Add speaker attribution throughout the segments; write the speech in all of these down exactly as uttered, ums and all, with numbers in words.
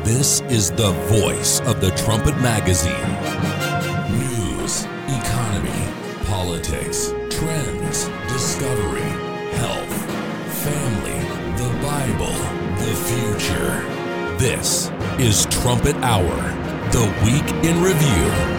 Speaker 1: This is the voice of the Trumpet Magazine. News, economy, politics, trends, discovery, health, family, the Bible, the future. This is Trumpet Hour, the week in review.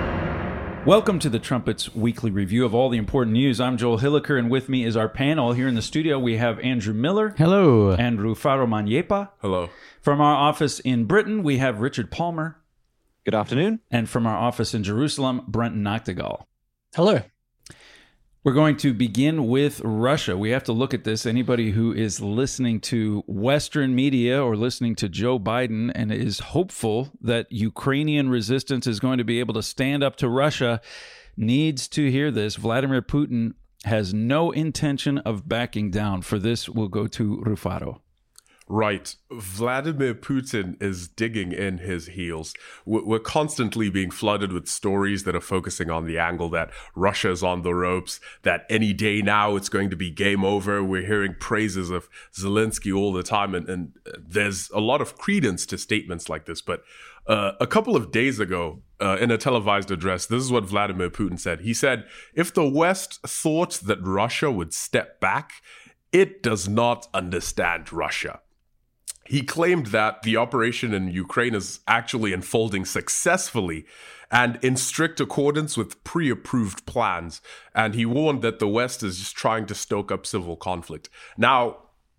Speaker 2: Welcome to the Trumpet's weekly review of all the important news. I'm Joel Hilliker, and with me is our panel. Here in the studio, we have Andrew Miller.
Speaker 3: Hello.
Speaker 2: And Rufaro Manyepa.
Speaker 4: Hello.
Speaker 2: From our office in Britain, we have Richard Palmer.
Speaker 5: Good afternoon.
Speaker 2: And from our office in Jerusalem, Brenton Noctegal.
Speaker 3: Hello.
Speaker 2: We're going to begin with Russia. We have to look at this. Anybody who is listening to Western media or listening to Joe Biden and is hopeful that Ukrainian resistance is going to be able to stand up to Russia needs to hear this. Vladimir Putin has no intention of backing down. For this, we'll go to Rufaro.
Speaker 4: Right. Vladimir Putin is digging in his heels. We're constantly being flooded with stories that are focusing on the angle that Russia is on the ropes, that any day now it's going to be game over. We're hearing praises of Zelensky all the time, and, and there's a lot of credence to statements like this. But uh, a couple of days ago, uh, in a televised address, this is what Vladimir Putin said. He said, if the West thought that Russia would step back, it does not understand Russia. He claimed that the operation in Ukraine is actually unfolding successfully and in strict accordance with pre-approved plans. And he warned that the West is just trying to stoke up civil conflict. Now,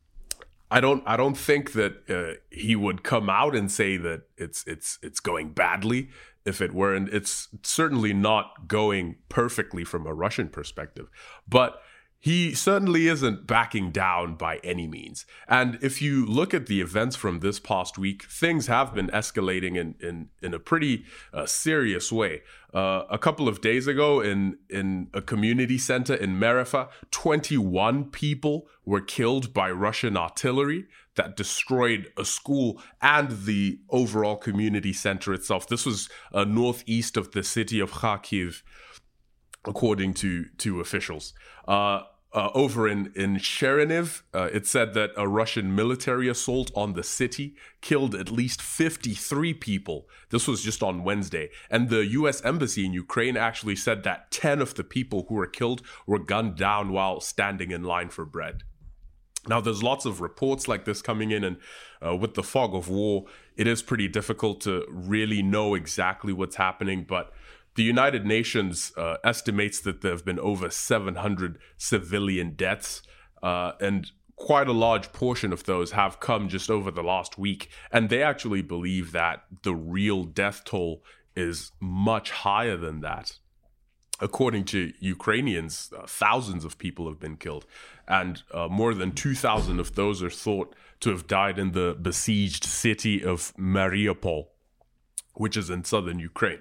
Speaker 4: I don't I don't think that uh, he would come out and say that it's it's it's going badly if it weren't. It's certainly not going perfectly from a Russian perspective. But he certainly isn't backing down by any means. And if you look at the events from this past week, things have been escalating in, in, in a pretty uh, serious way. Uh, a couple of days ago in, in a community center in Mariupol, twenty-one people were killed by Russian artillery that destroyed a school and the overall community center itself. This was uh, northeast of the city of Kharkiv, according to, to officials. Uh, Uh, over in, in Chernihiv, uh, it said that a Russian military assault on the city killed at least fifty-three people. This was just on Wednesday. And the U S Embassy in Ukraine actually said that ten of the people who were killed were gunned down while standing in line for bread. Now, there's lots of reports like this coming in, and uh, with the fog of war, it is pretty difficult to really know exactly what's happening, but the United Nations uh, estimates that there have been over seven hundred civilian deaths, uh, and quite a large portion of those have come just over the last week. And they actually believe that the real death toll is much higher than that. According to Ukrainians, uh, thousands of people have been killed, and uh, more than two thousand of those are thought to have died in the besieged city of Mariupol, which is in southern Ukraine.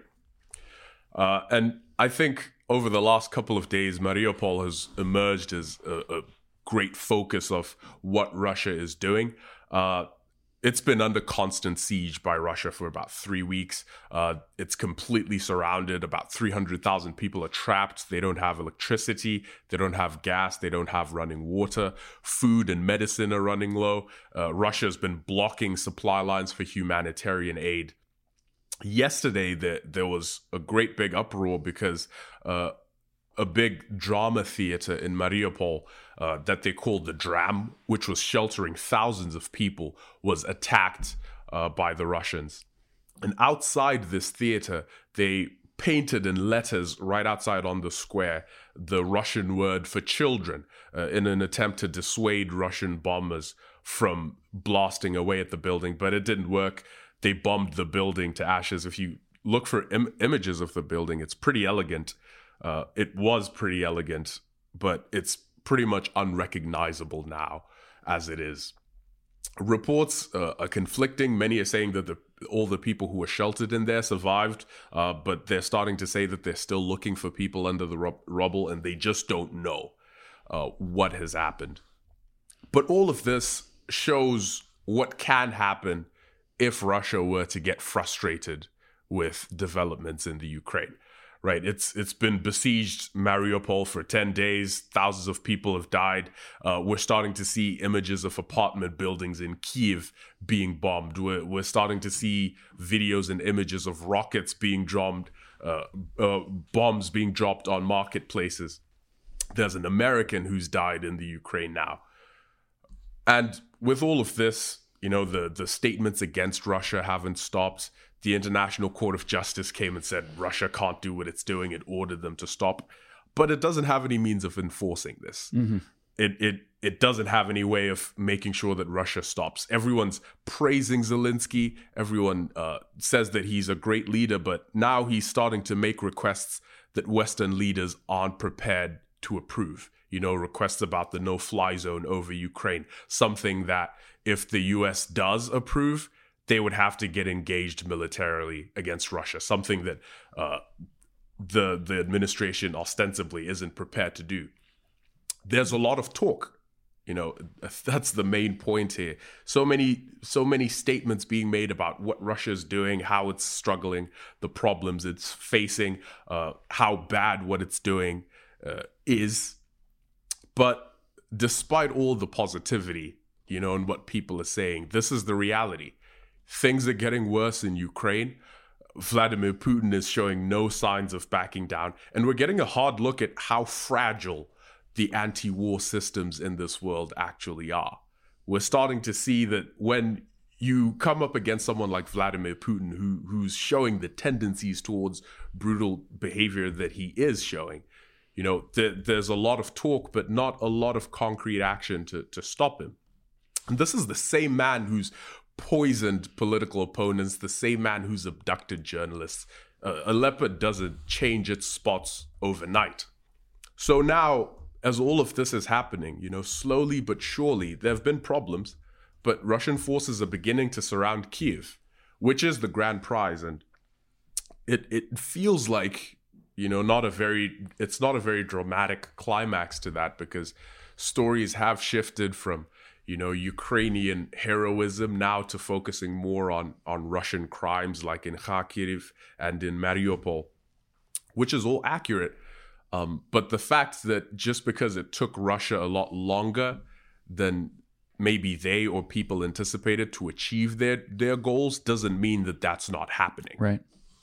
Speaker 4: Uh, and I think over the last couple of days, Mariupol has emerged as a, a great focus of what Russia is doing. Uh, it's been under constant siege by Russia for about three weeks. Uh, it's completely surrounded. About three hundred thousand people are trapped. They don't have electricity. They don't have gas. They don't have running water. Food and medicine are running low. Uh, Russia has been blocking supply lines for humanitarian aid. Yesterday, there, there was a great big uproar because uh, a big drama theater in Mariupol uh, that they called the Dram, which was sheltering thousands of people, was attacked uh, by the Russians. And outside this theater, they painted in letters right outside on the square the Russian word for children uh, in an attempt to dissuade Russian bombers from blasting away at the building, but it didn't work. They bombed the building to ashes. If you look for im- images of the building, it's pretty elegant. Uh, it was pretty elegant, but it's pretty much unrecognizable now as it is. Reports uh, are conflicting. Many are saying that the, all the people who were sheltered in there survived, uh, but they're starting to say that they're still looking for people under the rub- rubble, and they just don't know uh, what has happened. But all of this shows what can happen if Russia were to get frustrated with developments in the Ukraine. right? It's it's been besieged Mariupol for ten days. Thousands of people have died. Uh, we're starting to see images of apartment buildings in Kyiv being bombed. We're, we're starting to see videos and images of rockets being dropped, uh, uh, bombs being dropped on marketplaces. There's an American who's died in the Ukraine now. And with all of this, you know, the, the statements against Russia haven't stopped. The International Court of Justice came and said Russia can't do what it's doing. It ordered them to stop. But it doesn't have any means of enforcing this. Mm-hmm. It, it, it doesn't have any way of making sure that Russia stops. Everyone's praising Zelensky. Everyone uh, says that he's a great leader. But now he's starting to make requests that Western leaders aren't prepared to approve. You know, requests about the no-fly zone over Ukraine. Something that if the U S does approve, they would have to get engaged militarily against Russia, something that uh, the the administration ostensibly isn't prepared to do. There's a lot of talk, you know, that's the main point here. So many, so many statements being made about what Russia's doing, how it's struggling, the problems it's facing, uh, how bad what it's doing uh, is. But despite all the positivity, you know, and what people are saying, this is the reality. Things are getting worse in Ukraine. Vladimir Putin is showing no signs of backing down. And we're getting a hard look at how fragile the anti-war systems in this world actually are. We're starting to see that when you come up against someone like Vladimir Putin, who who's showing the tendencies towards brutal behavior that he is showing, you know, th- there's a lot of talk, but not a lot of concrete action to, to stop him. And this is the same man who's poisoned political opponents, the same man who's abducted journalists. Uh, a leopard doesn't change its spots overnight. So now, as all of this is happening, you know, slowly but surely, there have been problems, but Russian forces are beginning to surround Kyiv, which is the grand prize. And it it feels like, you know, not a very, it's not a very dramatic climax to that, because stories have shifted from, you know, Ukrainian heroism now to focusing more on, on Russian crimes like in Kharkiv and in Mariupol, which is all accurate. Um, but the fact that just because it took Russia a lot longer than maybe they or people anticipated to achieve their, their goals doesn't mean that that's not happening.
Speaker 2: Right.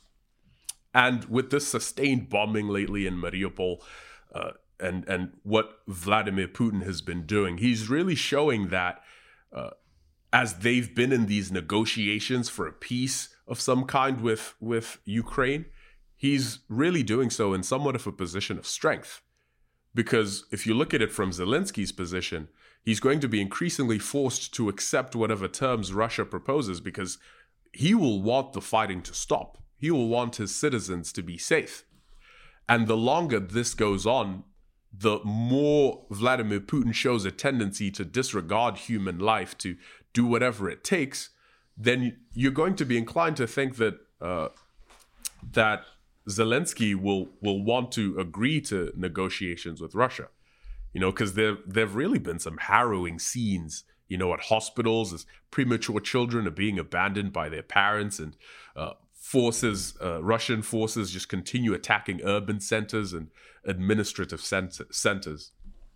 Speaker 4: And with this sustained bombing lately in Mariupol, uh, and and what Vladimir Putin has been doing, he's really showing that uh, as they've been in these negotiations for a peace of some kind with, with Ukraine, he's really doing so in somewhat of a position of strength. Because if you look at it from Zelensky's position, he's going to be increasingly forced to accept whatever terms Russia proposes, because he will want the fighting to stop. He will want his citizens to be safe. And the longer this goes on, the more Vladimir Putin shows a tendency to disregard human life, to do whatever it takes, then you're going to be inclined to think that uh, that Zelensky will will want to agree to negotiations with Russia. You know, because there there've really been some harrowing scenes, you know, at hospitals as premature children are being abandoned by their parents, and uh, forces, uh, Russian forces just continue attacking urban centers and administrative cent- centers.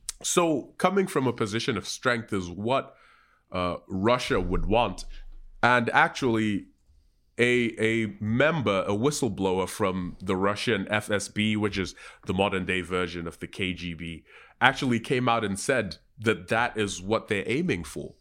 Speaker 4: So coming from a position of strength is what uh, Russia would want. And actually, a, a member, a whistleblower from the Russian F S B, which is the modern day version of the K G B, actually came out and said that that is what they're aiming for,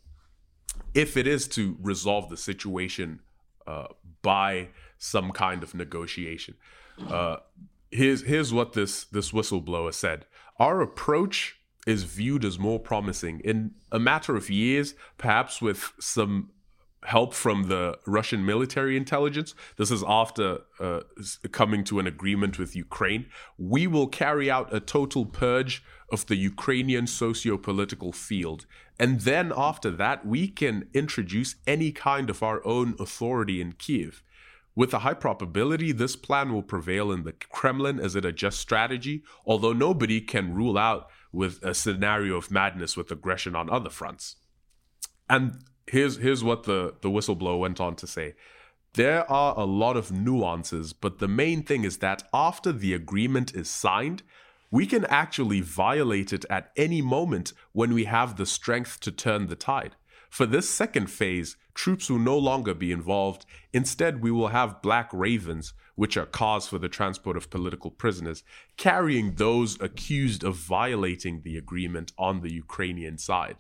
Speaker 4: if it is to resolve the situation uh, by some kind of negotiation. Uh, here's here's what this this whistleblower said. Our approach is viewed as more promising. In a matter of years, perhaps with some help from the Russian military intelligence, this is after uh, coming to an agreement with Ukraine, we will carry out a total purge of the Ukrainian socio-political field. And then after that, we can introduce any kind of our own authority in Kyiv. With a high probability, this plan will prevail in the Kremlin as it adjusts strategy, although nobody can rule out with a scenario of madness with aggression on other fronts. And here's here's what the, the whistleblower went on to say. There are a lot of nuances, but the main thing is that after the agreement is signed, we can actually violate it at any moment when we have the strength to turn the tide. For this second phase, troops will no longer be involved. Instead, we will have Black Ravens, which are cars for the transport of political prisoners, carrying those accused of violating the agreement on the Ukrainian side.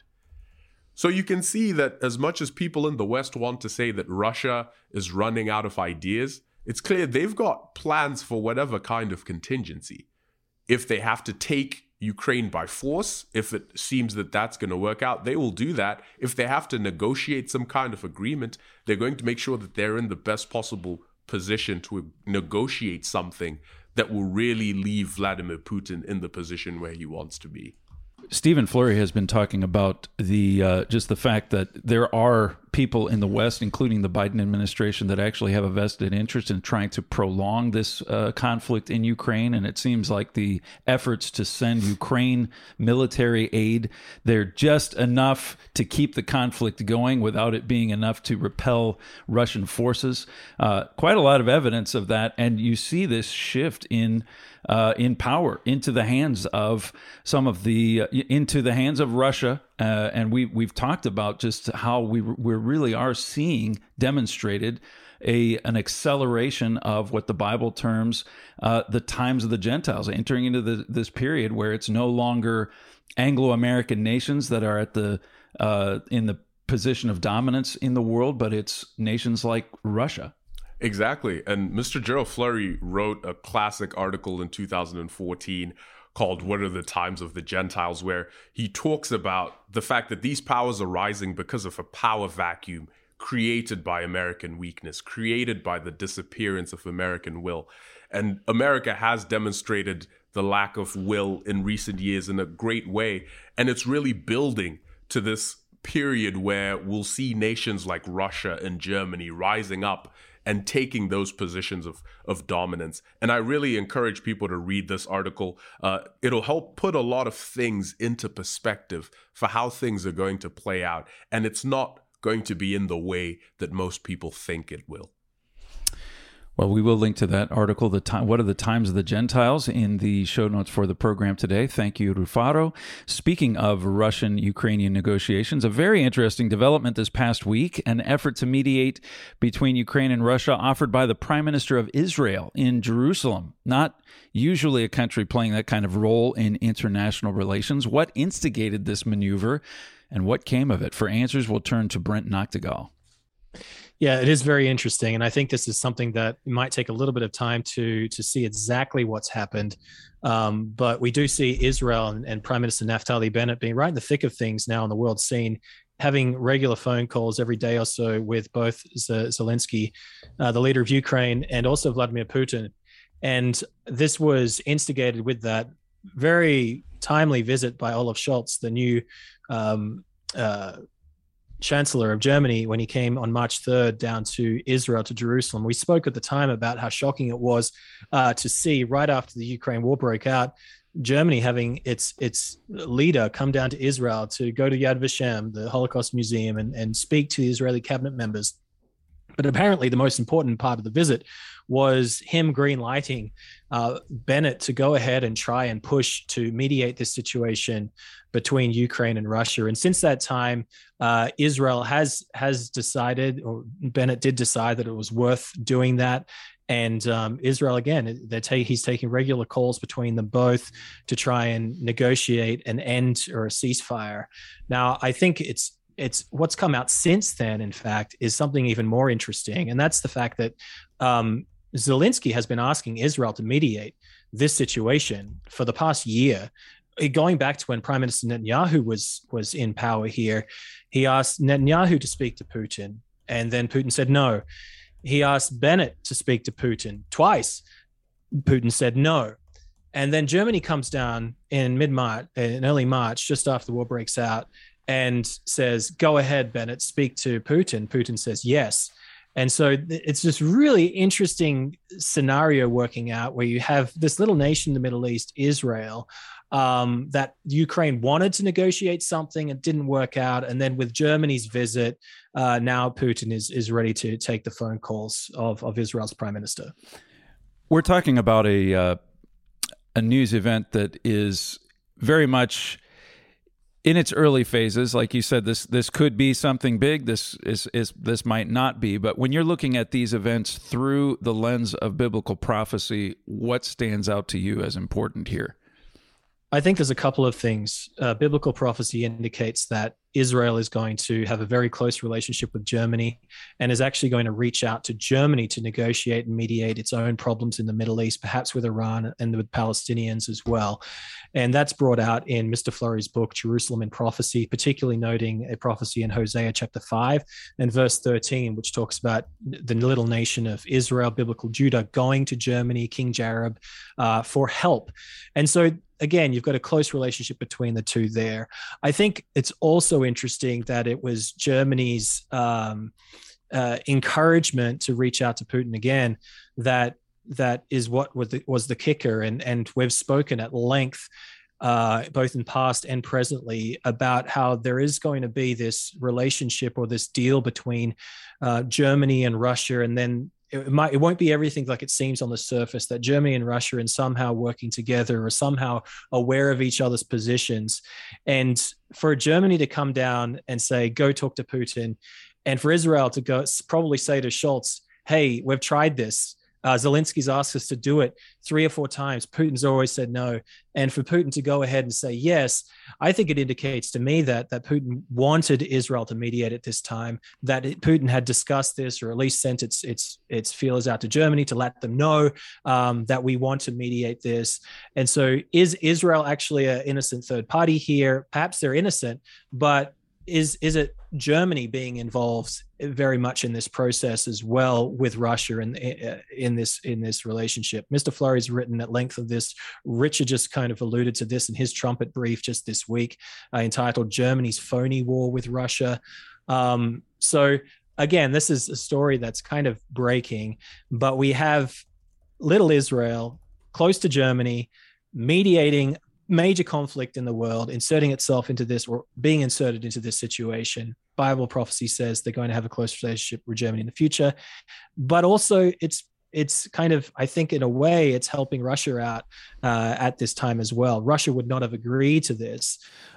Speaker 4: So you can see that as much as people in the West want to say that Russia is running out of ideas, it's clear they've got plans for whatever kind of contingency. If they have to take Ukraine by force, if it seems that that's going to work out, they will do that. If they have to negotiate some kind of agreement, they're going to make sure that they're in the best possible position to negotiate something that will really leave Vladimir Putin in the position where he wants to be.
Speaker 2: Stephen Flurry has been talking about the uh, just the fact that there are people in the West, including the Biden administration, that actually have a vested interest in trying to prolong this uh, conflict in Ukraine. And it seems like the efforts to send Ukraine military aid, they're just enough to keep the conflict going without it being enough to repel Russian forces. Uh, quite a lot of evidence of that. And you see this shift in Uh, in power into the hands of some of the uh, into the hands of Russia, uh, and we we've talked about just how we we really are seeing demonstrated a an acceleration of what the Bible terms uh, the times of the Gentiles, entering into the, this period where it's no longer Anglo-American nations that are at the uh, in the position of dominance in the world, but it's nations like Russia.
Speaker 4: Exactly. And Mister Gerald Flurry wrote a classic article in two thousand fourteen called What Are the Times of the Gentiles, where he talks about the fact that these powers are rising because of a power vacuum created by American weakness, created by the disappearance of American will. And America has demonstrated the lack of will in recent years in a great way. And it's really building to this period where we'll see nations like Russia and Germany rising up and taking those positions of, of dominance. And I really encourage people to read this article. Uh, it'll help put a lot of things into perspective for how things are going to play out. And it's not going to be in the way that most people think it will.
Speaker 2: Well, we will link to that article, the time, What Are the Times of the Gentiles, in the show notes for the program today. Thank you, Rufaro. Speaking of Russian-Ukrainian negotiations, a very interesting development this past week, an effort to mediate between Ukraine and Russia offered by the Prime Minister of Israel in Jerusalem. Not usually a country playing that kind of role in international relations. What instigated this maneuver and what came of it? For answers, we'll turn to Brent Noctegal.
Speaker 3: Yeah, it is very interesting. And I think this is something that might take a little bit of time to to see exactly what's happened. Um, but we do see Israel and, and Prime Minister Naftali Bennett being right in the thick of things now on the world scene, having regular phone calls every day or so with both Zelensky, uh, the leader of Ukraine, and also Vladimir Putin. And this was instigated with that very timely visit by Olaf Scholz, the new um, uh Chancellor of Germany, when he came on March third down to Israel, to Jerusalem. We spoke at the time about how shocking it was uh, to see right after the Ukraine war broke out, Germany having its its leader come down to Israel to go to Yad Vashem, the Holocaust Museum, and, and speak to the Israeli cabinet members. But apparently the most important part of the visit was him green-lighting uh, Bennett to go ahead and try and push to mediate this situation between Ukraine and Russia. And since that time, uh, Israel has has decided, or Bennett did decide, that it was worth doing that. And um, Israel, again, they're ta- he's taking regular calls between them both to try and negotiate an end or a ceasefire. Now, I think it's It's what's come out since then, in fact, is something even more interesting. And that's the fact that um, Zelensky has been asking Israel to mediate this situation for the past year. Going back to when Prime Minister Netanyahu was, was in power here, he asked Netanyahu to speak to Putin, and then Putin said no. He asked Bennett to speak to Putin twice. Putin said no. And then Germany comes down in mid-March, in early March, just after the war breaks out, and says, go ahead, Bennett, speak to Putin. Putin says yes. And so it's this really interesting scenario working out where you have this little nation in the Middle East, Israel, um, that Ukraine wanted to negotiate something, it didn't work out, and then with Germany's visit, uh, now Putin is is ready to take the phone calls of of Israel's prime minister.
Speaker 2: We're talking about a uh, a news event that is very much in its early phases. Like you said, this this could be something big. This is, is this might not be. But when you're looking at these events through the lens of biblical prophecy, what stands out to you as important here?
Speaker 3: I think there's a couple of things. Uh, biblical prophecy indicates that Israel is going to have a very close relationship with Germany and is actually going to reach out to Germany to negotiate and mediate its own problems in the Middle East, perhaps with Iran and with Palestinians as well. And that's brought out in Mister Flurry's book, Jerusalem in Prophecy, particularly noting a prophecy in Hosea chapter five and verse thirteen, which talks about the little nation of Israel, biblical Judah, going to Germany, King Jareb, uh, for help. And so again, you've got a close relationship between the two there. I think it's also interesting that it was Germany's um, uh, encouragement to reach out to Putin again that that is what was the, was the kicker. And, and we've spoken at length, uh, both in past and presently, about how there is going to be this relationship or this deal between uh, Germany and Russia, and then It might, it won't be everything like it seems on the surface, that Germany and Russia are somehow working together or somehow aware of each other's positions. And for Germany to come down and say, go talk to Putin, and for Israel to go probably say to Scholz, hey, we've tried this. Uh, Zelensky's asked us to do it three or four times. Putin's always said no. And for Putin to go ahead and say yes, I think it indicates to me that that Putin wanted Israel to mediate at this time, that it, Putin had discussed this, or at least sent its its its feelers out to Germany to let them know um, that we want to mediate this. And so is Israel actually an innocent third party here? Perhaps they're innocent, but is is it Germany being involved very much in this process as well with Russia in in this in this relationship? Mister Flurry's written at length of this. Richard just kind of alluded to this in his trumpet brief just this week, uh, entitled "Germany's Phony War with Russia." Um, so again, this is a story that's kind of breaking, but we have little Israel close to Germany, mediating major conflict in the world, inserting itself into this, or being inserted into this situation. Bible prophecy says they're going to have a close relationship with Germany in the future, but also it's it's kind of, I think in a way, it's helping Russia out uh, at this time as well. Russia would not have agreed to this,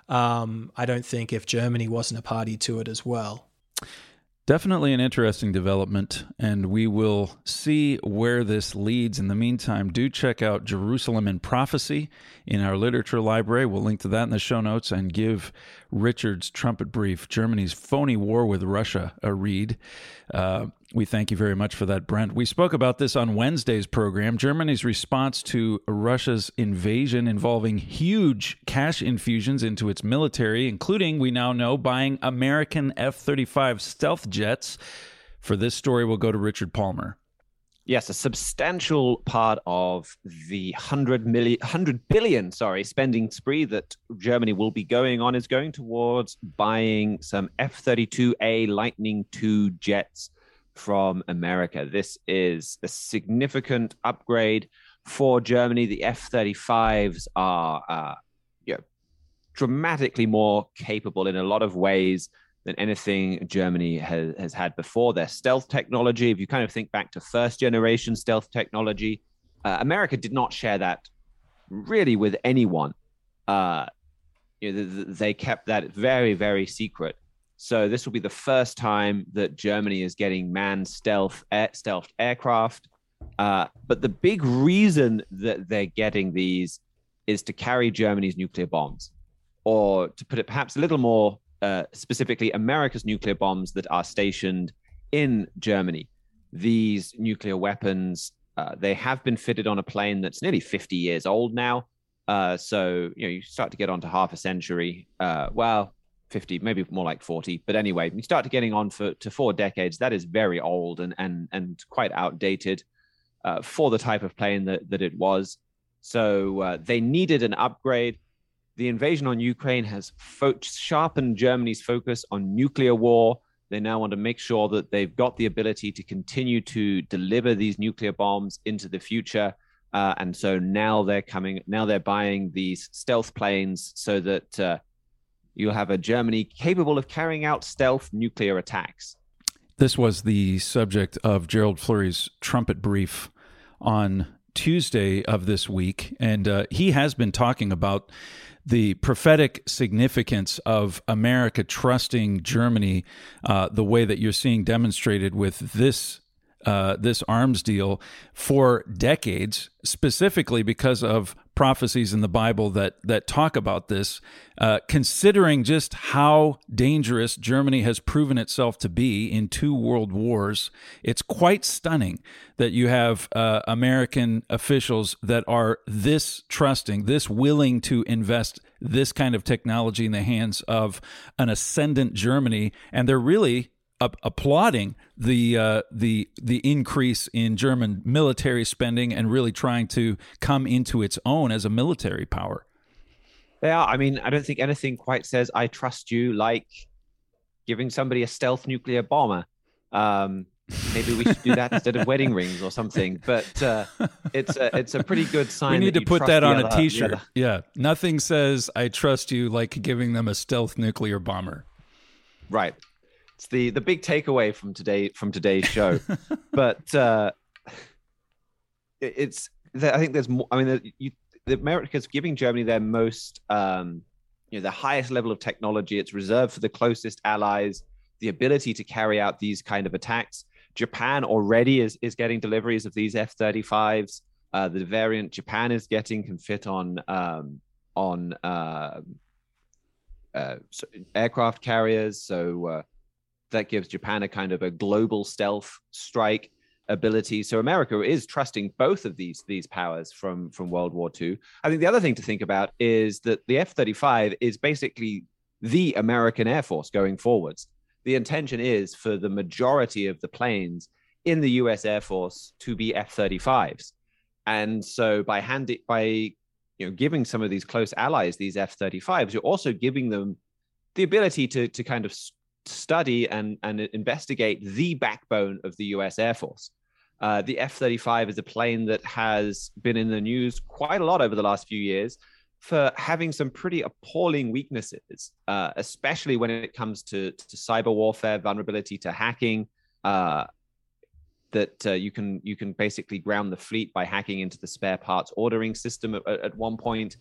Speaker 3: um, I don't think, if Germany wasn't a party to it as well.
Speaker 2: Definitely an interesting development, and we will see where this leads. In the meantime, do check out Jerusalem in Prophecy in our literature library. We'll link to that in the show notes, and give Richard's trumpet brief, Germany's Phony War with Russia, a read. Uh, we thank you very much for that, Brent. We spoke about this on Wednesday's program. Germany's response to Russia's invasion, involving huge cash infusions into its military, including, we now know, buying American F thirty-five stealth jets. For this story, we'll go to Richard Palmer.
Speaker 5: Yes, a substantial part of the one hundred million, one hundred billion, sorry, spending spree that Germany will be going on is going towards buying some F thirty-two A Lightning two jets from America. This is a significant upgrade for Germany. The F thirty-fives are uh, you know, dramatically more capable in a lot of ways than anything Germany has, has had before. Their stealth technology, if you kind of think back to first generation stealth technology, uh, America did not share that really with anyone. Uh, you know, they kept that very, very secret. So this will be the first time that Germany is getting manned stealth air, stealth aircraft. Uh, but the big reason that they're getting these is to carry Germany's nuclear bombs, or to put it perhaps a little more uh, specifically, America's nuclear bombs that are stationed in Germany. These nuclear weapons, uh, they have been fitted on a plane that's nearly fifty years old now. Uh, so, you know, you start to get on to half a century. Uh, well, fifty, maybe more like forty. But anyway, you start to getting on for to four decades. That is very old and and and quite outdated uh, for the type of plane that, that it was. So uh, they needed an upgrade. The invasion on Ukraine has fo- sharpened Germany's focus on nuclear war. They now want to make sure that they've got the ability to continue to deliver these nuclear bombs into the future. Uh, and so now they're coming, now they're buying these stealth planes so that uh, you'll have a Germany capable of carrying out stealth nuclear attacks.
Speaker 2: This was the subject of Gerald Fleury's trumpet brief on Tuesday of this week. And uh, he has been talking about the prophetic significance of America trusting Germany uh, the way that you're seeing demonstrated with this uh, this arms deal for decades, specifically because of prophecies in the Bible that that talk about this, uh, considering just how dangerous Germany has proven itself to be in two world wars. It's quite stunning that you have uh, American officials that are this trusting, this willing to invest this kind of technology in the hands of an ascendant Germany, and they're really applauding the uh, the the increase in German military spending and really trying to come into its own as a military power.
Speaker 5: They are. I mean, I don't think anything quite says "I trust you" like giving somebody a stealth nuclear bomber. Um, maybe we should do that instead of wedding rings or something. But uh, it's a, it's a pretty good sign.
Speaker 2: We need
Speaker 5: that
Speaker 2: to put that on
Speaker 5: other,
Speaker 2: a T-shirt. Yeah, nothing says "I trust you" like giving them a stealth nuclear bomber.
Speaker 5: Right. It's the, the big takeaway from today from today's show, but uh, it, it's I think there's more. I mean, the, you, the America's giving Germany their most, um, you know, the highest level of technology. It's reserved for the closest allies. The ability to carry out these kind of attacks. Japan already is is getting deliveries of these F thirty-fives. Uh, the variant Japan is getting can fit on um, on uh, uh, aircraft carriers. So. Uh, That gives Japan a kind of a global stealth strike ability. So America is trusting both of these these powers from, from World War Two. I think the other thing to think about is that the F thirty-five is basically the American Air Force going forwards. The intention is for the majority of the planes in the U S Air Force to be F thirty-fives. And so by hand by you know giving some of these close allies these F thirty-fives, you're also giving them the ability to to kind of study and, and investigate the backbone of the U S Air Force. Uh, the F thirty-five is a plane that has been in the news quite a lot over the last few years for having some pretty appalling weaknesses, uh, especially when it comes to, to cyber warfare, vulnerability to hacking, uh, that uh, you can you can basically ground the fleet by hacking into the spare parts ordering system at, at one point.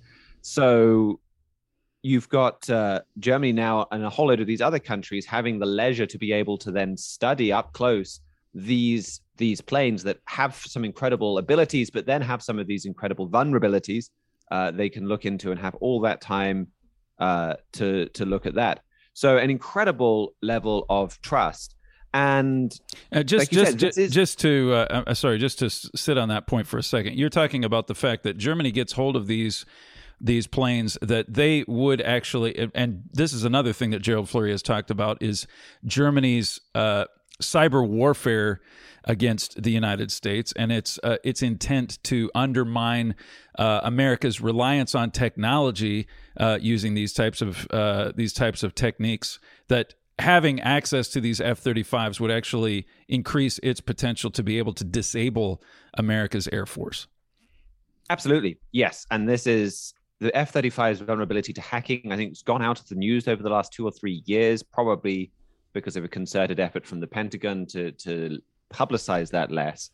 Speaker 5: So you've got uh, Germany now and a whole load of these other countries having the leisure to be able to then study up close these these planes that have some incredible abilities, but then have some of these incredible vulnerabilities. Uh, they can look into and have all that time uh, to to look at that. So an incredible level of trust. And
Speaker 2: uh, just
Speaker 5: like
Speaker 2: just
Speaker 5: said,
Speaker 2: just,
Speaker 5: is...
Speaker 2: just to uh, uh, sorry, just to s- sit on that point for a second. You're talking about the fact that Germany gets hold of these. these planes that they would actually, and this is another thing that Gerald Fleury has talked about, is Germany's uh, cyber warfare against the United States and its uh, its intent to undermine uh, America's reliance on technology uh, using these types of uh, these types of techniques. That having access to these F thirty-fives would actually increase its potential to be able to disable America's Air Force.
Speaker 5: Absolutely, yes, and this is. The F thirty-five's vulnerability to hacking, I think, has gone out of the news over the last two or three years, probably because of a concerted effort from the Pentagon to, to publicize that less.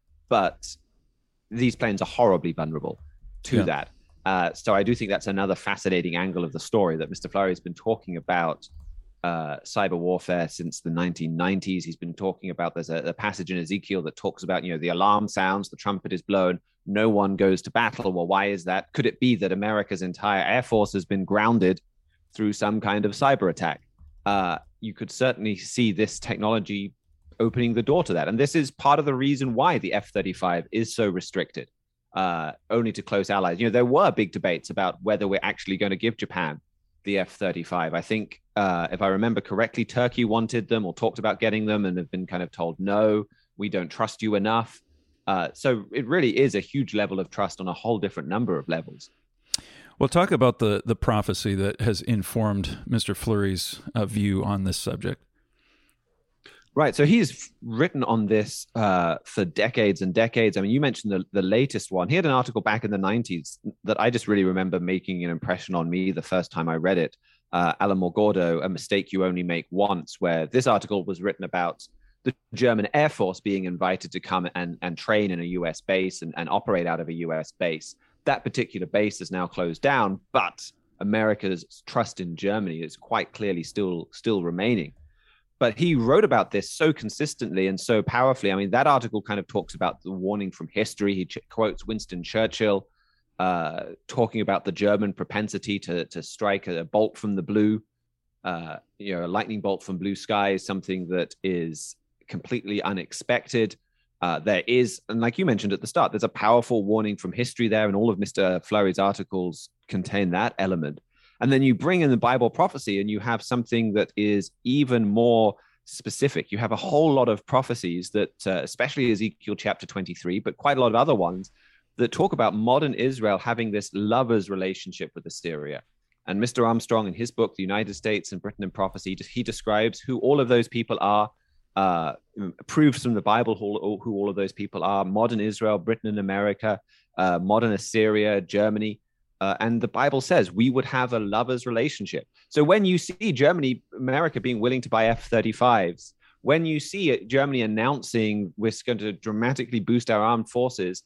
Speaker 5: But these planes are horribly vulnerable to yeah. that. Uh, so I do think that's another fascinating angle of the story that Mister Fleury has been talking about uh, cyber warfare since the nineteen nineties. He's been talking about, there's a, a passage in Ezekiel that talks about, you know, the alarm sounds, the trumpet is blown, no one goes to battle. Well, why is that? Could it be that America's entire Air Force has been grounded through some kind of cyber attack? Uh, you could certainly see this technology opening the door to that. And this is part of the reason why the F thirty-five is so restricted, uh, only to close allies. You know, there were big debates about whether we're actually going to give Japan the F thirty-five. I think, uh, if I remember correctly, Turkey wanted them or talked about getting them and have been kind of told, no, we don't trust you enough. Uh, so it really is a huge level of trust on a whole different number of levels.
Speaker 2: Well, talk about the, the prophecy that has informed Mister Fleury's uh, view on this subject.
Speaker 5: Right. So he's written on this uh, for decades and decades. I mean, you mentioned the, the latest one. He had an article back in the nineties that I just really remember making an impression on me the first time I read it. Uh, Alamogordo, A Mistake You Only Make Once, where this article was written about the German Air Force being invited to come and, and train in a U S base and, and operate out of a U S base. That particular base is now closed down, but America's trust in Germany is quite clearly still still remaining. But he wrote about this so consistently and so powerfully. I mean, that article kind of talks about the warning from history. He ch- quotes Winston Churchill uh, talking about the German propensity to, to strike a bolt from the blue. Uh, you know, a lightning bolt from blue sky is something that is completely unexpected. Uh, there is, and like you mentioned at the start, there's a powerful warning from history there, and all of Mister Fleury's articles contain that element. And then you bring in the Bible prophecy and you have something that is even more specific. You have a whole lot of prophecies that, uh, especially Ezekiel chapter twenty-three, but quite a lot of other ones that talk about modern Israel having this lover's relationship with Assyria. And Mister Armstrong, in his book, The United States and Britain in Prophecy, he describes who all of those people are, uh, proves from the Bible who, who all of those people are: modern Israel, Britain and America, uh, modern Assyria, Germany. Uh, and the Bible says we would have a lover's relationship. So when you see Germany, America being willing to buy F thirty-fives, when you see it, Germany announcing we're going to dramatically boost our armed forces,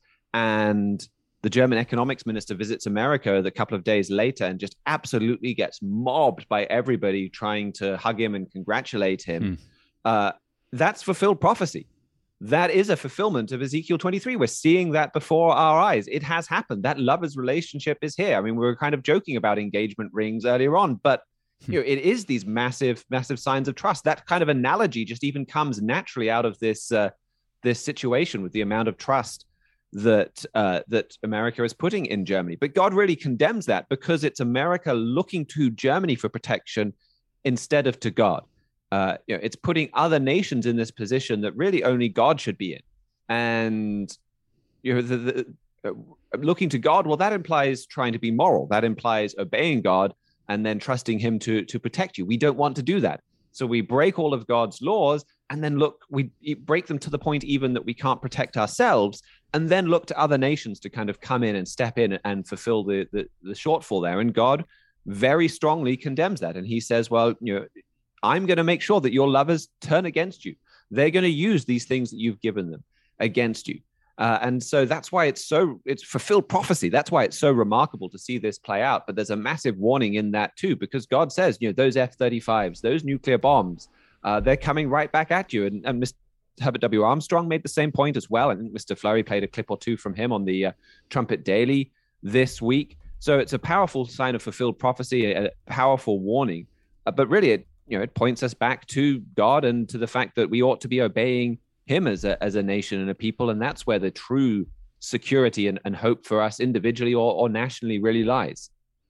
Speaker 5: and the German economics minister visits America a couple of days later and just absolutely gets mobbed by everybody trying to hug him and congratulate him, hmm. uh, that's fulfilled prophecy. That is a fulfillment of Ezekiel twenty-three. We're seeing that before our eyes. It has happened. That lover's relationship is here. I mean, we were kind of joking about engagement rings earlier on, but you know, it is these massive, massive signs of trust. That kind of analogy just even comes naturally out of this uh, this situation with the amount of trust that uh, that America is putting in Germany. But God really condemns that because it's America looking to Germany for protection instead of to God. Uh, you know, it's putting other nations in this position that really only God should be in. And you know, the, the, uh, looking to God, well, that implies trying to be moral. That implies obeying God and then trusting him to, to protect you. We don't want to do that. So we break all of God's laws and then look, we break them to the point even that we can't protect ourselves, and then look to other nations to kind of come in and step in and fulfill the, the, the shortfall there. And God very strongly condemns that. And he says, well, you know, I'm going to make sure that your lovers turn against you. They're going to use these things that you've given them against you. Uh, and so that's why it's so, it's fulfilled prophecy. That's why it's so remarkable to see this play out. But there's a massive warning in that too, because God says, you know, those F thirty-fives, those nuclear bombs, uh, they're coming right back at you. And, and Mister Herbert W. Armstrong made the same point as well. I think Mister Fleury played a clip or two from him on the uh, Trumpet Daily this week. So it's a powerful sign of fulfilled prophecy, a powerful warning. Uh, but really, it, you know, it points us back to God and to the fact that we ought to be obeying him as a as a nation and a people. And that's where the true security and, and hope for us individually or, or nationally really lies.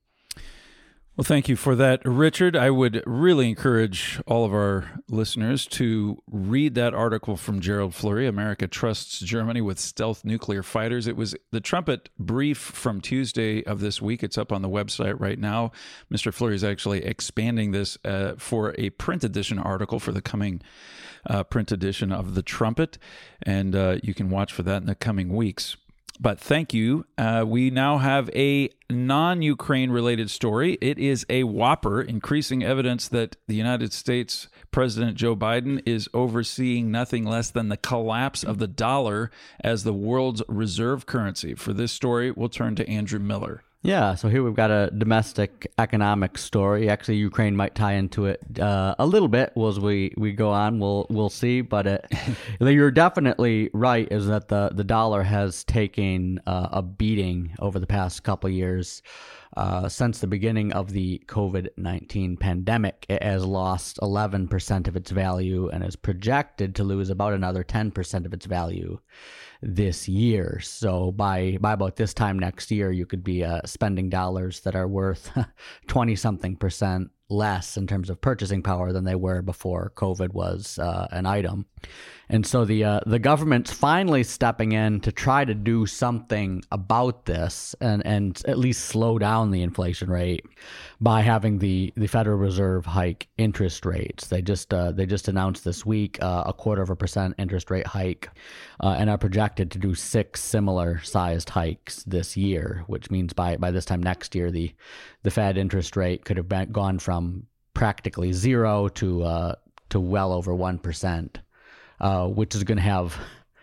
Speaker 2: Well, thank you for that, Richard. I would really encourage all of our listeners to read that article from Gerald Fleury, America Trusts Germany with Stealth Nuclear Fighters. It was the Trumpet Brief from Tuesday of this week. It's up on the website right now. Mister Fleury is actually expanding this uh, for a print edition article for the coming uh, print edition of the Trumpet, and uh, you can watch for that in the coming weeks. But thank you. Uh, we now have a non-Ukraine related story. It is a whopper, increasing evidence that the United States President Joe Biden is overseeing nothing less than the collapse of the dollar as the world's reserve currency. For this story, we'll turn to Andrew Miller.
Speaker 6: Yeah, so here we've got a domestic economic story. Actually, Ukraine might tie into it uh, a little bit as we, we go on. We'll we'll see, but it, you're definitely right. Is that the, the dollar has taken uh, a beating over the past couple of years. Uh, since the beginning of the covid nineteen pandemic, it has lost eleven percent of its value and is projected to lose about another ten percent of its value this year. So by by about this time next year, you could be uh, spending dollars that are worth twenty something percent less in terms of purchasing power than they were before COVID was uh, an item. And so the uh, the government's finally stepping in to try to do something about this and, and at least slow down the inflation rate by having the, the Federal Reserve hike interest rates. They just uh, they just announced this week uh, a quarter of a percent interest rate hike uh, and are projected to do six similar sized hikes this year, which means by, by this time next year, the the Fed interest rate could have been, gone from practically zero to uh, to well over one percent. Uh, which is going to have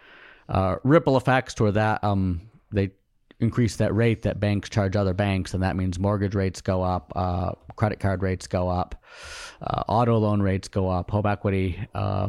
Speaker 6: uh, ripple effects toward that. Um, they increase that rate that banks charge other banks, and that means mortgage rates go up, uh, credit card rates go up, uh, auto loan rates go up, home equity uh,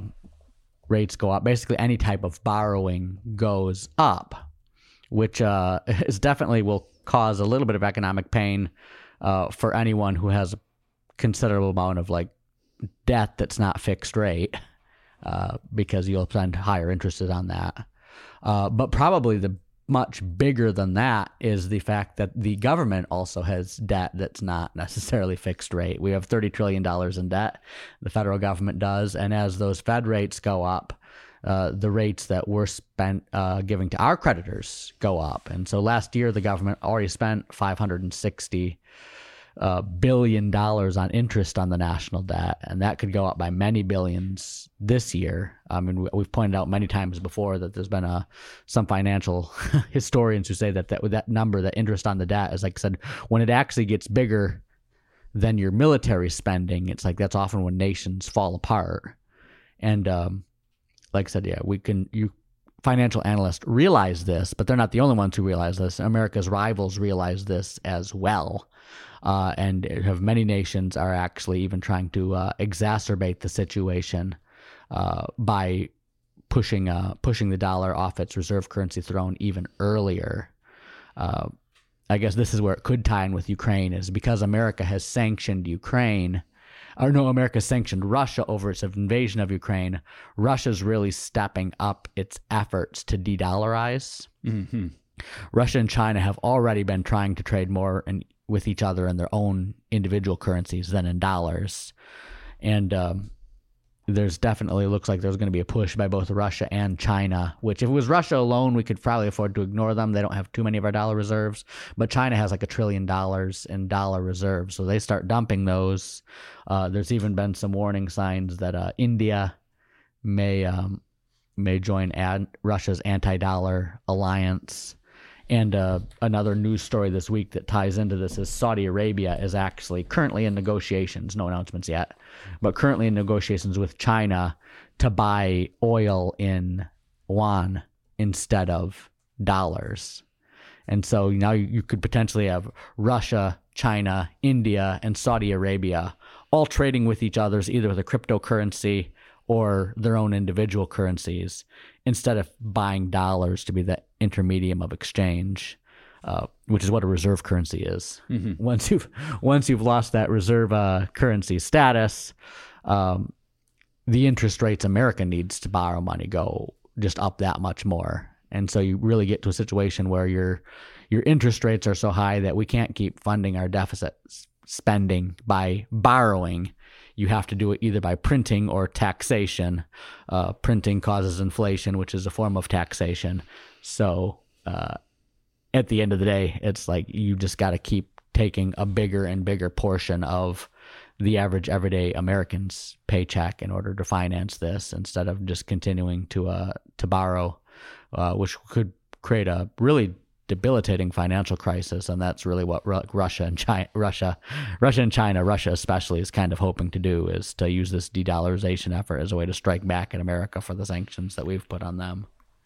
Speaker 6: rates go up. Basically, any type of borrowing goes up, which uh, is definitely will cause a little bit of economic pain uh, for anyone who has a considerable amount of like debt that's not fixed rate. Uh, because you'll spend higher interest on that. Uh, but probably the much bigger than that is the fact that the government also has debt that's not necessarily fixed rate. We have thirty trillion dollars in debt, the federal government does, and as those Fed rates go up, uh, the rates that we're spent uh, giving to our creditors go up. And so last year, the government already spent five hundred sixty Uh, billion dollars on interest on the national debt, and that could go up by many billions this year. I mean, we've pointed out many times before that there's been a, some financial historians who say that, that with that number, that interest on the debt is, like I said, when it actually gets bigger than your military spending, it's like that's often when nations fall apart. And um, like I said, yeah, we can you. Financial analysts realize this, but they're not the only ones who realize this. America's rivals realize this as well. Uh, and have many nations are actually even trying to uh, exacerbate the situation uh, by pushing uh, pushing the dollar off its reserve currency throne even earlier. Uh, I guess this is where it could tie in with Ukraine, is because America has sanctioned Ukraine, or no, America sanctioned Russia over its invasion of Ukraine. Russia's really stepping up its efforts to de-dollarize.
Speaker 2: Mm-hmm.
Speaker 6: Russia and China have already been trying to trade more in with each other in their own individual currencies than in dollars. And um, there's definitely looks like there's going to be a push by both Russia and China, which if it was Russia alone, we could probably afford to ignore them. They don't have too many of our dollar reserves, but China has like a trillion dollars in dollar reserves. So they start dumping those. Uh, there's even been some warning signs that uh, India may, um, may join ad- Russia's anti-dollar alliance. And uh, another news story this week that ties into this is Saudi Arabia is actually currently in negotiations, no announcements yet, but currently in negotiations with China to buy oil in yuan instead of dollars. And so now you could potentially have Russia, China, India, and Saudi Arabia all trading with each other, either with a cryptocurrency or their own individual currencies, instead of buying dollars to be the intermedium of exchange, uh, which is what a reserve currency is. Mm-hmm. Once you've once you've lost that reserve uh, currency status, um, the interest rates America needs to borrow money go just up that much more, and so you really get to a situation where your your interest rates are so high that we can't keep funding our deficit spending by borrowing. You have to do it either by printing or taxation. Uh, printing causes inflation, which is a form of taxation. So uh, at the end of the day, it's like you just got to keep taking a bigger and bigger portion of the average everyday American's paycheck in order to finance this, instead of just continuing to uh, to borrow, uh, which could create a really debilitating financial crisis. And that's really what Ru- Russia and China, Russia, Russia and China, Russia especially, is kind of hoping to do, is to use this de-dollarization effort as a way to strike back at America for the sanctions that we've put on them.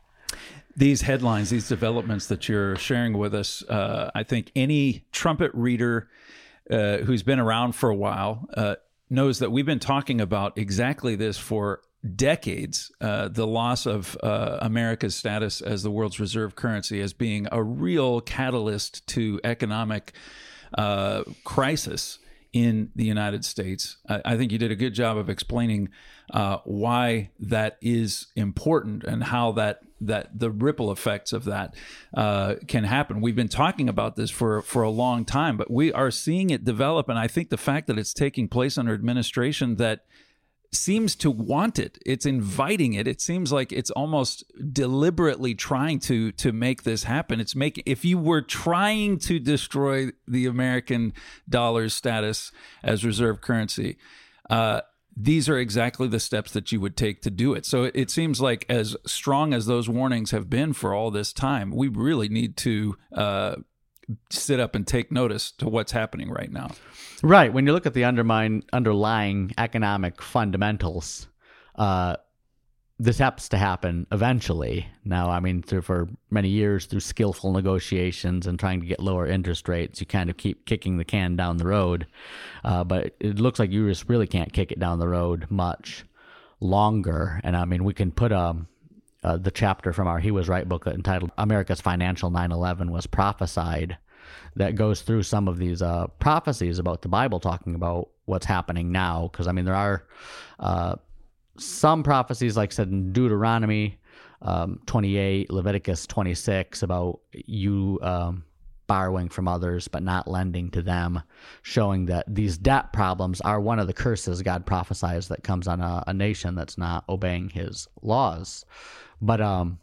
Speaker 2: These headlines, these developments that you're sharing with us, uh, I think any trumpet reader uh, who's been around for a while uh, knows that we've been talking about exactly this for decades, uh, the loss of uh, America's status as the world's reserve currency as being a real catalyst to economic uh, crisis in the United States. I, I think you did a good job of explaining uh, why that is important and how that that the ripple effects of that uh, can happen. We've been talking about this for for a long time, but we are seeing it develop. And I think the fact that it's taking place under administration that seems to want it, it's inviting it. It seems like it's almost deliberately trying to to make this happen. It's making, if you were trying to destroy the American dollar's status as reserve currency, uh, these are exactly the steps that you would take to do it. So it, it seems like, as strong as those warnings have been for all this time, we really need to uh, sit up and take notice to what's happening right now.
Speaker 6: Right. When you look at the undermine, underlying economic fundamentals, uh, this has to happen eventually. Now, I mean, through, for many years, through skillful negotiations and trying to get lower interest rates, you kind of keep kicking the can down the road. Uh, but it looks like you just really can't kick it down the road much longer. And I mean, we can put um, uh, the chapter from our He Was Right book entitled America's Financial nine eleven Was Prophesied, that goes through some of these uh, prophecies about the Bible, talking about what's happening now. Because, I mean, there are uh, some prophecies, like said in Deuteronomy um, twenty-eight, Leviticus twenty-six, about you um, borrowing from others but not lending to them, showing that these debt problems are one of the curses God prophesies that comes on a, a nation that's not obeying his laws. But um,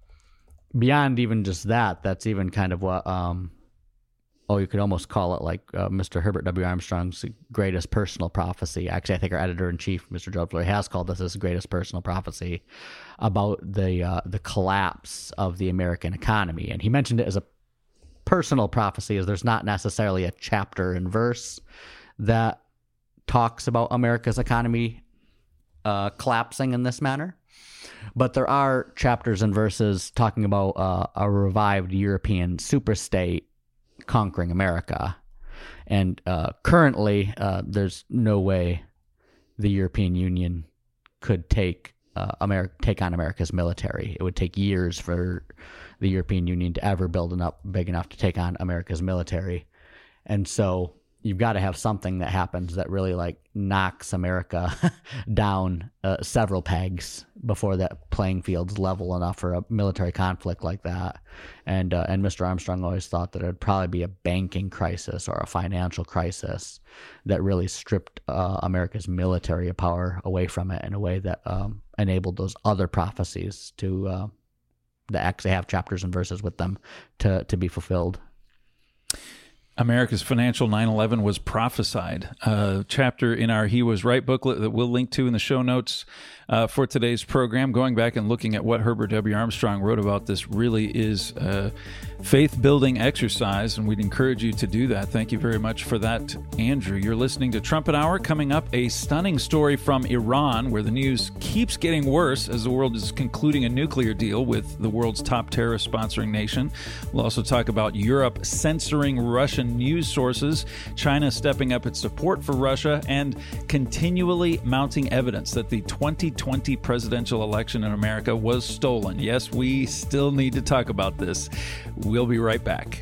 Speaker 6: beyond even just that, that's even kind of what... Um, Oh, you could almost call it like uh, Mister Herbert W. Armstrong's greatest personal prophecy. Actually, I think our editor-in-chief, Mister Joe Flory, has called this his greatest personal prophecy about the uh, the collapse of the American economy. And he mentioned it as a personal prophecy, as there's not necessarily a chapter and verse that talks about America's economy uh, collapsing in this manner. But there are chapters and verses talking about uh, a revived European superstate conquering America. And uh, currently, uh, there's no way the European Union could take uh, America, take on America's military. It would take years for the European Union to ever build enough big enough to take on America's military. And so you've got to have something that happens that really like knocks America down uh, several pegs before that playing field's level enough for a military conflict like that. And uh, and Mister Armstrong always thought that it would probably be a banking crisis or a financial crisis that really stripped uh, America's military power away from it in a way that um, enabled those other prophecies to uh, that actually have chapters and verses with them to to be fulfilled.
Speaker 2: America's Financial nine eleven Was Prophesied, a chapter in our He Was Right booklet that we'll link to in the show notes uh, for today's program. Going back and looking at what Herbert W. Armstrong wrote about this really is a faith-building exercise, and we'd encourage you to do that. Thank you very much for that, Andrew. You're listening to Trumpet Hour. Coming up, a stunning story from Iran, where the news keeps getting worse as the world is concluding a nuclear deal with the world's top terrorist sponsoring nation. We'll also talk about Europe censoring Russian news sources, China stepping up its support for Russia, and continually mounting evidence that the twenty twenty presidential election in America was stolen. Yes, we still need to talk about this. We'll be right back.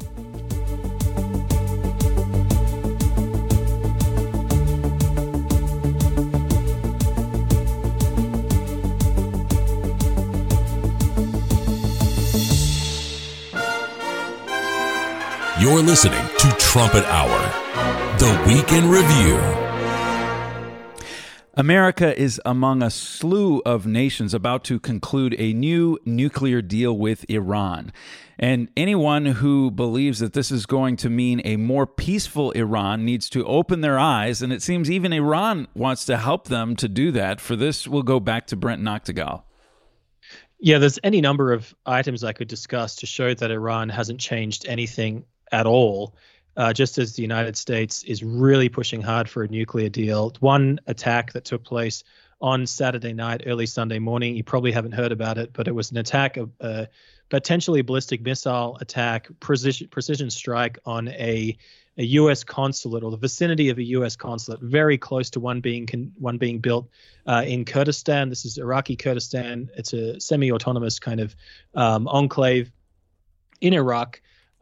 Speaker 1: You're listening to Trumpet Hour, the Week in Review.
Speaker 2: America is among a slew of nations about to conclude a new nuclear deal with Iran. And anyone who believes that this is going to mean a more peaceful Iran needs to open their eyes, and it seems even Iran wants to help them to do that. For this, we'll go back to Brent Noctegal.
Speaker 3: Yeah, there's any number of items I could discuss to show that Iran hasn't changed anything at all, uh, just as the United States is really pushing hard for a nuclear deal. One attack that took place on Saturday night, early Sunday morning, you probably haven't heard about it, but it was an attack, of a potentially ballistic missile attack, precision, precision strike on a, a U S consulate, or the vicinity of a U S consulate, very close to one being one being built uh, in Kurdistan. This is Iraqi Kurdistan. It's a semi-autonomous kind of um, enclave in Iraq.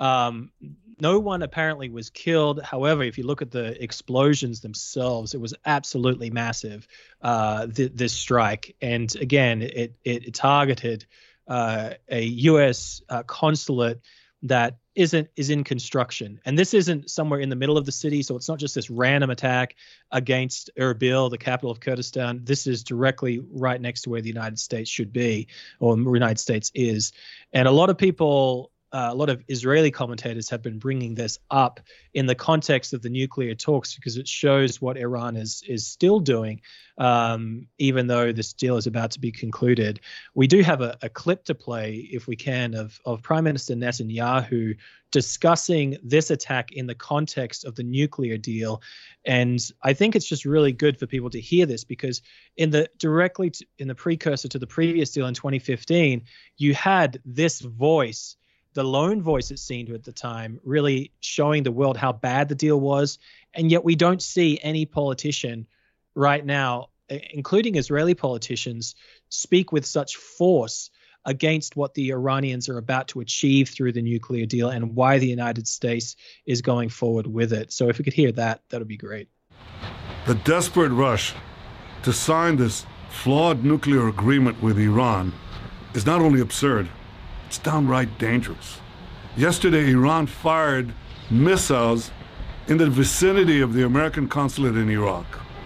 Speaker 3: Um, no one apparently was killed. However, if you look at the explosions themselves, it was absolutely massive, uh, th- this strike. And again, it, it, it targeted uh, a U S uh, consulate that isn't is in construction. And this isn't somewhere in the middle of the city, so it's not just this random attack against Erbil, the capital of Kurdistan. This is directly right next to where the United States should be, or the United States is. And a lot of people, uh, a lot of Israeli commentators have been bringing this up in the context of the nuclear talks, because it shows what Iran is is still doing, um, even though this deal is about to be concluded. We do have a, a clip to play, if we can, of, of Prime Minister Netanyahu discussing this attack in the context of the nuclear deal. And I think it's just really good for people to hear this, because in the directly to, in the precursor to the previous deal in twenty fifteen, you had this voice, the lone voice it seemed at the time, really showing the world how bad the deal was. And yet we don't see any politician right now, including Israeli politicians, speak with such force against what the Iranians are about to achieve through the nuclear deal and why the United States is going forward with it. So if we could hear that, that would be great.
Speaker 7: The desperate rush to sign this flawed nuclear agreement with Iran is not only absurd, it's downright dangerous. Yesterday, Iran fired missiles in the vicinity of the American consulate in Iraq.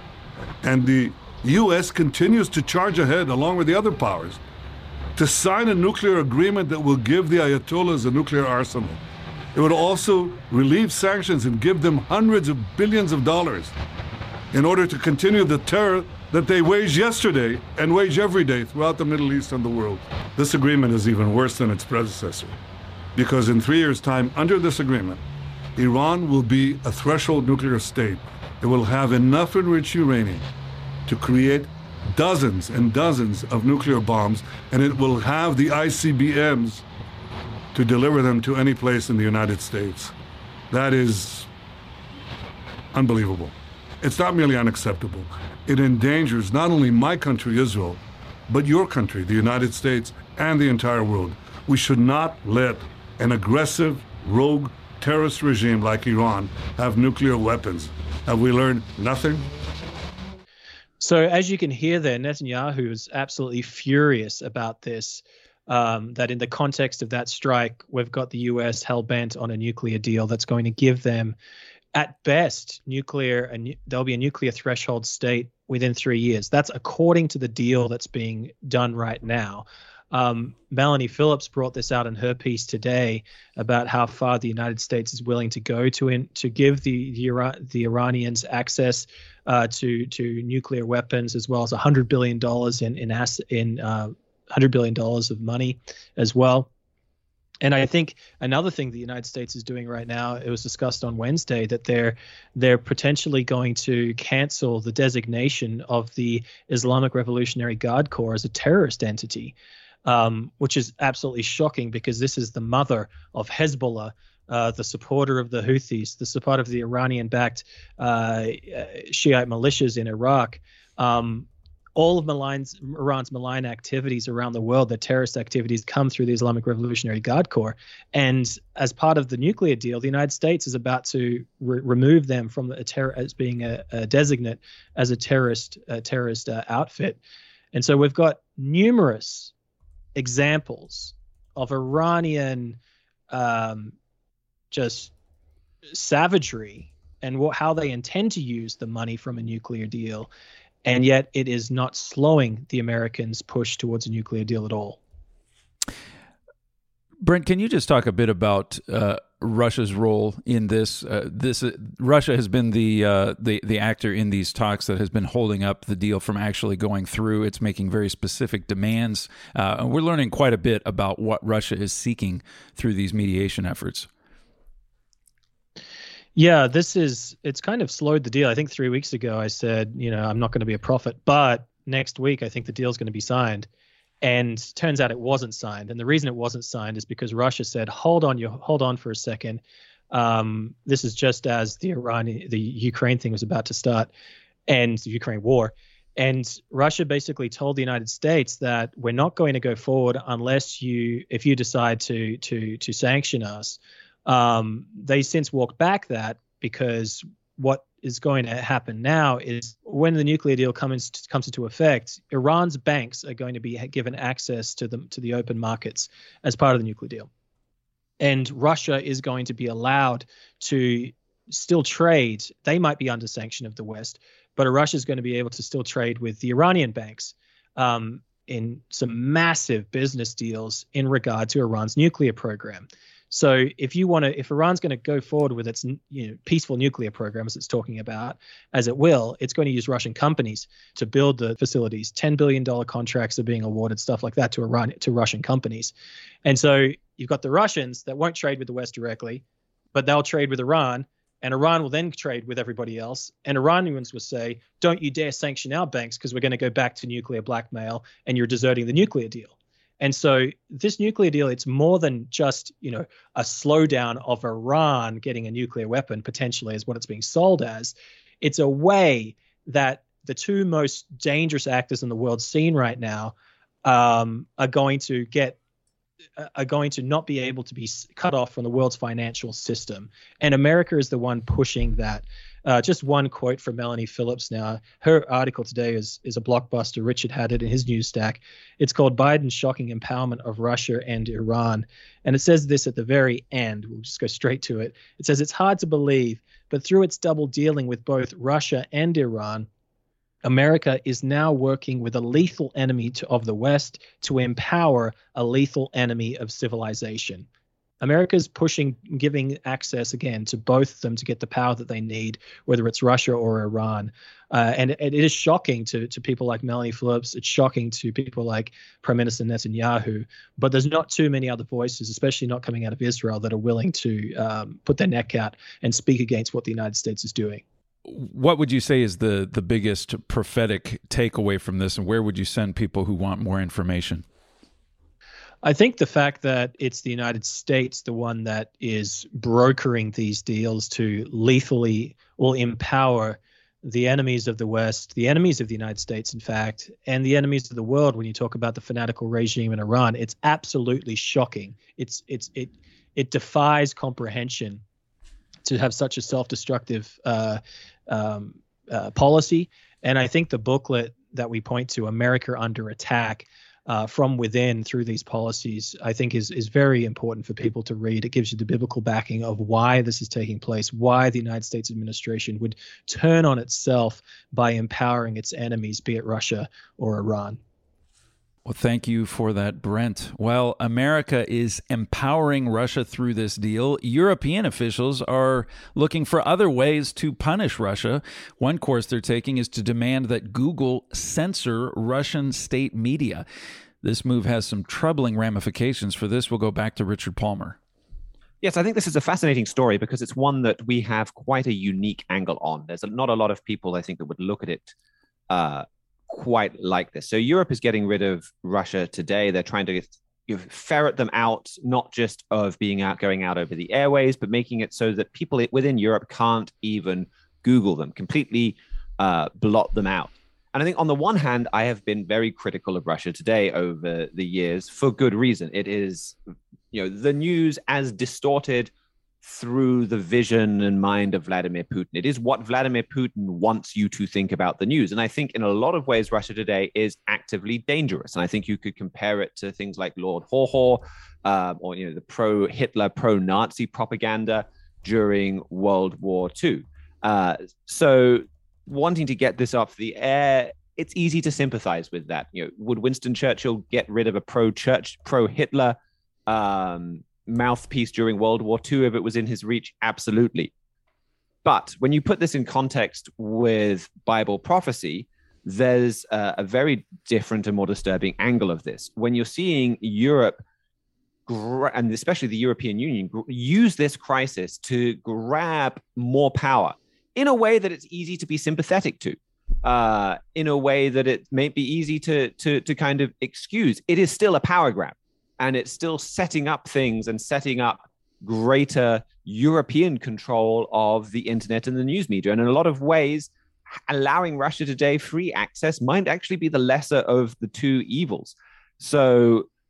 Speaker 7: And the U S continues to charge ahead, along with the other powers, to sign a nuclear agreement that will give the Ayatollahs a nuclear arsenal. It would also relieve sanctions and give them hundreds of billions of dollars in order to continue the terror that they waged yesterday and wage every day throughout the Middle East and the world. This agreement is even worse than its predecessor, because in three years' time, under this agreement, Iran will be a threshold nuclear state. It will have enough enriched uranium to create dozens and dozens of nuclear bombs, and it will have the I C B Ms to deliver them to any place in the United States. That is unbelievable. It's not merely unacceptable. It endangers not only my country, Israel, but your country, the United States, and the entire world. We should not let an aggressive, rogue, terrorist regime like Iran have nuclear weapons. Have we learned nothing?
Speaker 3: So as you can hear there, Netanyahu is absolutely furious about this, um, that in the context of that strike, we've got the U S hell-bent on a nuclear deal that's going to give them, at best, nuclear, and there'll be a nuclear threshold state within three years. That's according to the deal that's being done right now. Um, Melanie Phillips brought this out in her piece today about how far the United States is willing to go to in, to give the the, Iran, the Iranians access uh, to to nuclear weapons, as well as one hundred billion dollars in in, ass, in uh, one hundred billion dollars of money as well. And I think another thing the United States is doing right now, it was discussed on Wednesday, that they're they're potentially going to cancel the designation of the Islamic Revolutionary Guard Corps as a terrorist entity. Um, which is absolutely shocking, because this is the mother of Hezbollah, uh, the supporter of the Houthis, the supporter of the Iranian-backed uh, Shiite militias in Iraq. Um, all of Malign's, Iran's malign activities around the world, the terrorist activities, come through the Islamic Revolutionary Guard Corps. And as part of the nuclear deal, the United States is about to re- remove them from the, a terror as being a, a designate as a terrorist a terrorist uh, outfit. And so we've got numerous examples of Iranian um, just savagery and what, how they intend to use the money from a nuclear deal. And yet it is not slowing the Americans' push towards a nuclear deal at all.
Speaker 2: Brent, can you just talk a bit about uh, Russia's role in this? Uh, this uh, Russia has been the uh, the the actor in these talks that has been holding up the deal from actually going through. It's making very specific demands, uh, and we're learning quite a bit about what Russia is seeking through these mediation efforts.
Speaker 3: Yeah, this is it's kind of slowed the deal. I think three weeks ago I said, you know, I'm not going to be a prophet, but next week I think the deal's going to be signed. And turns out it wasn't signed. And the reason it wasn't signed is because Russia said, hold on, you hold on for a second. Um, this is just as the Iran, the Ukraine thing was about to start, and the Ukraine war. And Russia basically told the United States that we're not going to go forward unless you, if you decide to to to sanction us. Um, they since walked back that because what is going to happen now is when the nuclear deal comes comes into effect, Iran's banks are going to be given access to the to the open markets as part of the nuclear deal, and Russia is going to be allowed to still trade. They might be under sanction of the West, but Russia is going to be able to still trade with the Iranian banks um, in some massive business deals in regard to Iran's nuclear program. So if you want to, if Iran's going to go forward with its you know, peaceful nuclear program, as it's talking about, as it will, it's going to use Russian companies to build the facilities. ten billion dollars contracts are being awarded, stuff like that, to Iran, to Russian companies. And so you've got the Russians that won't trade with the West directly, but they'll trade with Iran. And Iran will then trade with everybody else. And Iranians will say, don't you dare sanction our banks because we're going to go back to nuclear blackmail and you're deserting the nuclear deal. And so this nuclear deal, it's more than just, you know, a slowdown of Iran getting a nuclear weapon, potentially, is what it's being sold as. It's a way that the two most dangerous actors in the world scene right now um, are going to get are going to not be able to be cut off from the world's financial system. And America is the one pushing that. Uh, just one quote from Melanie Phillips now. Her article today is, is a blockbuster. Richard had it in his news stack. It's called Biden's Shocking Empowerment of Russia and Iran. And it says this at the very end. We'll just go straight to it. It says, it's hard to believe, but through its double dealing with both Russia and Iran, America is now working with a lethal enemy to, of the West to empower a lethal enemy of civilization. America's pushing, giving access again to both of them to get the power that they need, whether it's Russia or Iran. Uh, and it, it is shocking to, to people like Melanie Phillips. It's shocking to people like Prime Minister Netanyahu. But there's not too many other voices, especially not coming out of Israel, that are willing to um, put their neck out and speak against what the United States is doing.
Speaker 2: What would you say is the, the biggest prophetic takeaway from this, and where would you send people who want more information?
Speaker 3: I think the fact that it's the United States, the one that is brokering these deals to lethally will empower the enemies of the West, the enemies of the United States, in fact, and the enemies of the world. When you talk about the fanatical regime in Iran, it's absolutely shocking. It's it's it it defies comprehension to have such a self-destructive uh, um, uh, policy. And I think the booklet that we point to, America Under Attack, Uh, from within through these policies, I think is is very important for people to read. It gives you the biblical backing of why this is taking place, why the United States administration would turn on itself by empowering its enemies, be it Russia or Iran.
Speaker 2: Well, thank you for that, Brent. Well, America is empowering Russia through this deal. European officials are looking for other ways to punish Russia. One course they're taking is to demand that Google censor Russian state media. This move has some troubling ramifications. For this, we'll go back to Richard Palmer.
Speaker 5: Yes, I think this is a fascinating story because it's one that we have quite a unique angle on. There's not a lot of people, I think, that would look at it uh, quite like this. So Europe is getting rid of Russia today. They're trying to you know, ferret them out, not just of being out, going out over the airways, but making it so that people within Europe can't even Google them, completely uh, blot them out. And I think on the one hand, I have been very critical of Russia today over the years for good reason. It is, you know, the news as distorted through the vision and mind of Vladimir Putin. It is what Vladimir Putin wants you to think about the news. And I think in a lot of ways, Russia today is actively dangerous. And I think you could compare it to things like Lord Haw-Haw, uh, or, you know, the pro-Hitler, pro-Nazi propaganda during World War Two. Uh, so wanting to get this off the air, it's easy to sympathize with that. You know, would Winston Churchill get rid of a pro-Church, pro-Hitler um, mouthpiece during World War Two if it was in his reach? Absolutely. But when you put this in context with Bible prophecy, there's a, a very different and more disturbing angle of this. When you're seeing Europe, gra- and especially the European Union, gr- use this crisis to grab more power in a way that it's easy to be sympathetic to, uh, in a way that it may be easy to, to, to kind of excuse, it is still a power grab. And it's still setting up things and setting up greater European control of the internet and the news media. And in a lot of ways, allowing Russia today free access might actually be the lesser of the two evils. So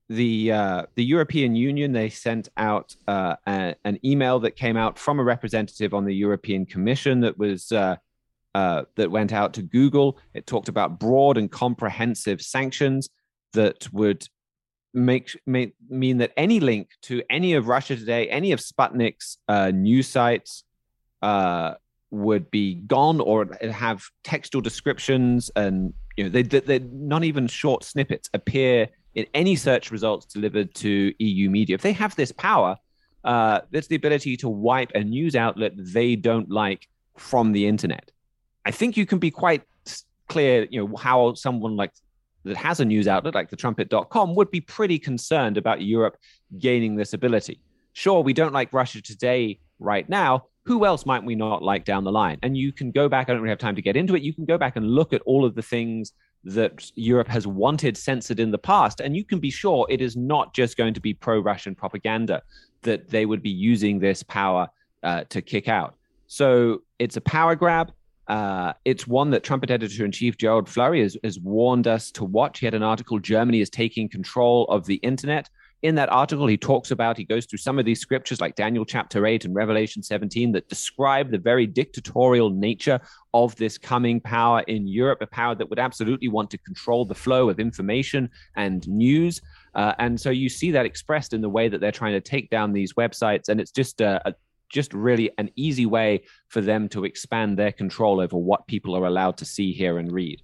Speaker 5: the uh, the European Union, they sent out uh, a, an email that came out from a representative on the European Commission that was uh, uh, that went out to Google. It talked about broad and comprehensive sanctions that would make, make mean that any link to any of Russia Today, any of Sputnik's uh, news sites uh, would be gone, or have textual descriptions, and you know they they not even short snippets appear in any search results delivered to E U media. If they have this power, uh, it's the ability to wipe a news outlet they don't like from the internet. I think you can be quite clear, you know, how someone like that has a news outlet like the trumpet dot com would be pretty concerned about Europe gaining this ability. Sure, we don't like Russia Today right now. Who else might we not like down the line? And you can go back, I don't really have time to get into it. You can go back and look at all of the things that Europe has wanted censored in the past. And you can be sure it is not just going to be pro-Russian propaganda that they would be using this power uh, to kick out. So it's a power grab. Uh, it's one that Trumpet editor-in-chief Gerald Flurry has, has warned us to watch. He had an article, Germany is taking control of the internet. In that article, he talks about, he goes through some of these scriptures like Daniel chapter eight and Revelation seventeen that describe the very dictatorial nature of this coming power in Europe, a power that would absolutely want to control the flow of information and news. Uh, and so you see that expressed in the way that they're trying to take down these websites. And it's just a, a just really an easy way for them to expand their control over what people are allowed to see, hear, and read.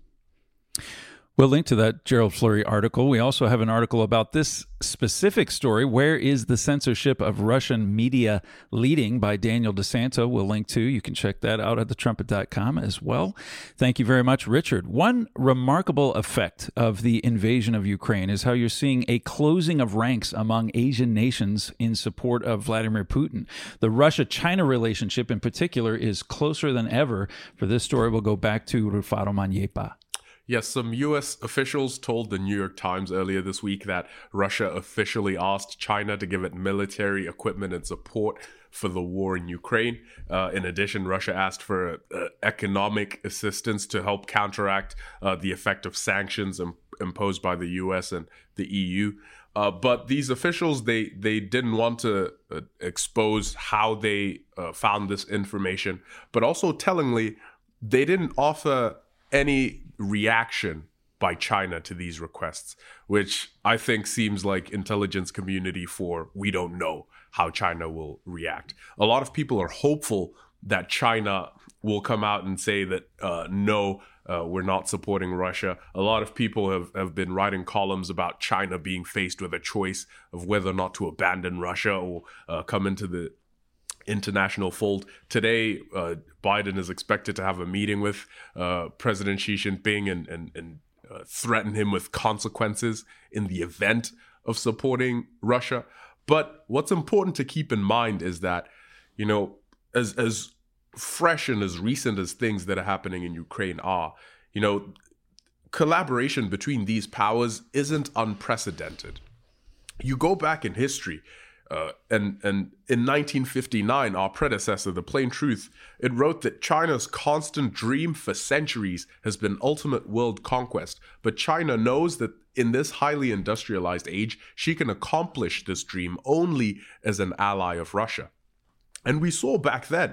Speaker 2: We'll link to that Gerald Flurry article. We also have an article about this specific story, Where is the Censorship of Russian Media Leading, by Daniel DeSanto. We'll link to. You can check that out at the trumpet dot com as well. Thank you very much, Richard. One remarkable effect of the invasion of Ukraine is how you're seeing a closing of ranks among Asian nations in support of Vladimir Putin. The Russia-China relationship in particular is closer than ever. For this story, we'll go back to Rufaro Maniepa.
Speaker 4: Yes, some U S officials told the New York Times earlier this week that Russia officially asked China to give it military equipment and support for the war in Ukraine. Uh, in addition, Russia asked for uh, economic assistance to help counteract uh, the effect of sanctions im- imposed by the U S and the E U. Uh, but these officials, they they didn't want to uh, expose how they uh, found this information. But also tellingly, they didn't offer any reaction by China to these requests, which I think seems like intelligence community for we don't know how China will react. A lot of people are hopeful that China will come out and say that, uh, no, uh, we're not supporting Russia. A lot of people have, have been writing columns about China being faced with a choice of whether or not to abandon Russia or uh, come into the international fold. Today, uh, Biden is expected to have a meeting with uh, President Xi Jinping and, and, and uh, threaten him with consequences in the event of supporting Russia. But what's important to keep in mind is that, you know, as as fresh and as recent as things that are happening in Ukraine are, you know, collaboration between these powers isn't unprecedented. You go back in history, Uh, and, and in nineteen fifty-nine, our predecessor, The Plain Truth, it wrote that China's constant dream for centuries has been ultimate world conquest. But China knows that in this highly industrialized age, she can accomplish this dream only as an ally of Russia. And we saw back then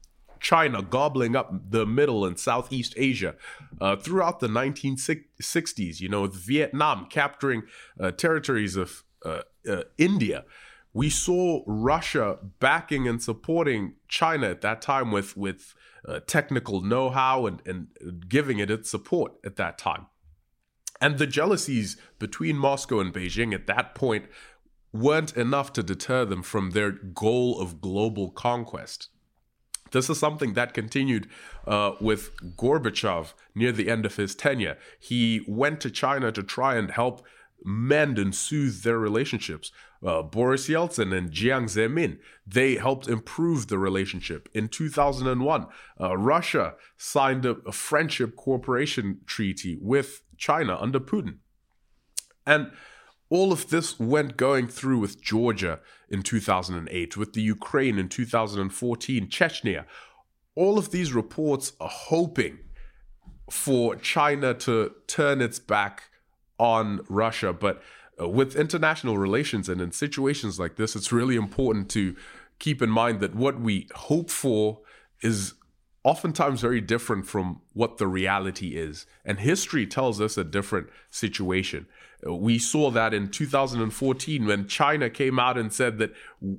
Speaker 4: China gobbling up the Middle and Southeast Asia uh, throughout the nineteen sixties, you know, with Vietnam capturing uh, territories of uh, uh, India. We saw Russia backing and supporting China at that time with, with uh, technical know-how and, and giving it its support at that time. And the jealousies between Moscow and Beijing at that point weren't enough to deter them from their goal of global conquest. This is something that continued uh, with Gorbachev near the end of his tenure. He went to China to try and help mend and soothe their relationships. Uh, Boris Yeltsin and Jiang Zemin, they helped improve the relationship. In two thousand one, uh, Russia signed a, a friendship cooperation treaty with China under Putin. And all of this went going through with Georgia in two thousand eight, with the Ukraine in two thousand fourteen, Chechnya. All of these reports are hoping for China to turn its back on Russia, but uh, with international relations and in situations like this, it's really important to keep in mind that what we hope for is oftentimes very different from what the reality is. And history tells us a different situation. We saw that in two thousand fourteen when China came out and said that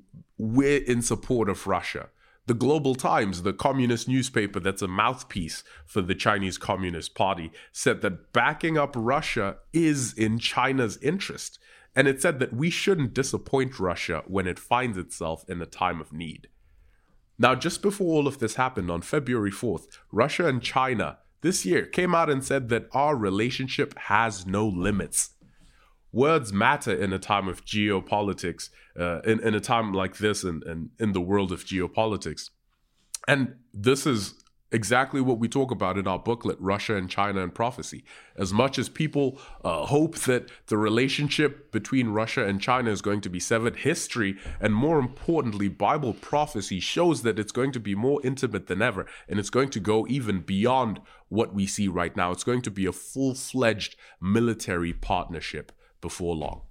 Speaker 4: we're in support of Russia. The Global Times, the communist newspaper that's a mouthpiece for the Chinese Communist Party, said that backing up Russia is in China's interest. And it said that we shouldn't disappoint Russia when it finds itself in a time of need. Now, just before all of this happened on February fourth, Russia and China this year came out and said that our relationship has no limits. Words matter in a time of geopolitics, uh, in, in a time like this and in, in, in the world of geopolitics. And this is exactly what we talk about in our booklet, Russia and China and Prophecy. As much as people uh, hope that the relationship between Russia and China is going to be severed, history, and more importantly, Bible prophecy shows that it's going to be more intimate than ever, and it's going to go even beyond what we see right now. It's going to be a full-fledged military partnership before long.